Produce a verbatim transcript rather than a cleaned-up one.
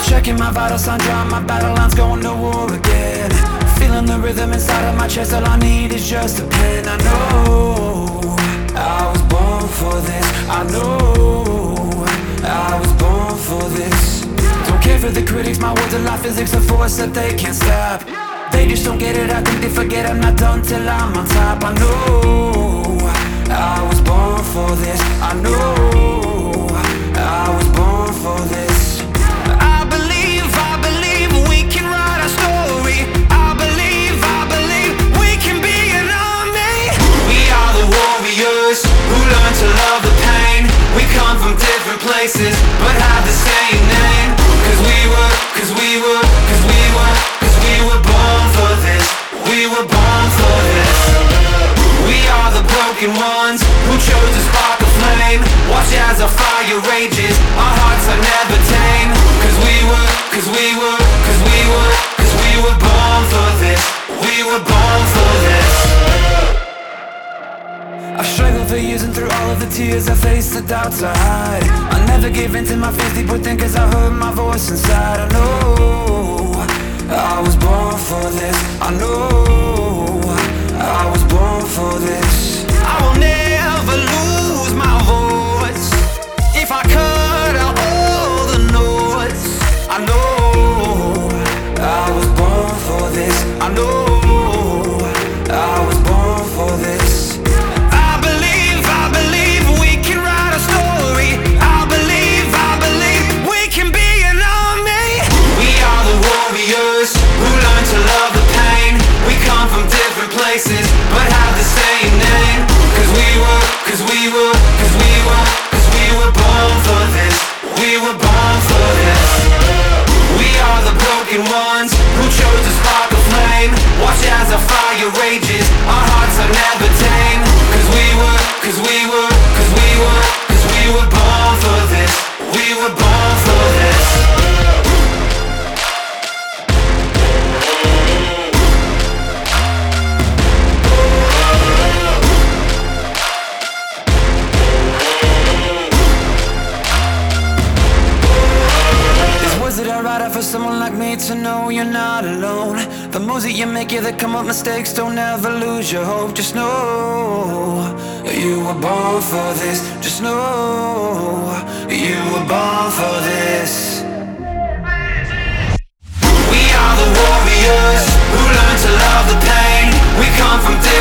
Checking my vital signs, drawing my battle lines, going to war again. Feeling the rhythm inside of my chest, all I need is just a pen. I know I was born for this. I know I was born for this. Don't care for the critics, my words are like physics, a force that they can't stop. They just don't get it, I think they forget I'm not done till I'm on top. I know I was born for this. I know I was born for this. I believe, I believe we can write our story. I believe, I believe we can be an army. We are the warriors who learn to love the pain. We come from different places but have the same name. Cause we were, cause we were, cause we were, cause we were born for this. We were born for this. We are the broken ones who chose to spark a flame. Watch as our fire rages, our hearts are never tame. Cause we were, cause we were, cause we were, cause we were born for this. We were born for this. I've struggled for years and through all of the tears I faced, the doubts I hide. I never gave in to my fears deep within, cause I heard my voice inside. I know I was born for this. I know I was born for this. I will never lose my voice if I cut out all the noise. I know I was born for this. I know I was born for this. I believe, I believe we can write a story. I believe, I believe we can be an army. We are the warriors who learn to love the pain. We come from different places but have the same name. Cause we were, cause we were, cause we were, cause we were born for this. We were born for this. We are the broken ones who chose to spark a flame. Watch as our fire rages, our hearts are never tame. Cause we were, cause we were, cause we were, cause we were born for this. We were born for this. For someone like me to know you're not alone. The moves that you make, yeah, that come up mistakes. Don't ever lose your hope. Just know you were born for this. Just know you were born for this. We are the warriors who learn to love the pain. We come from different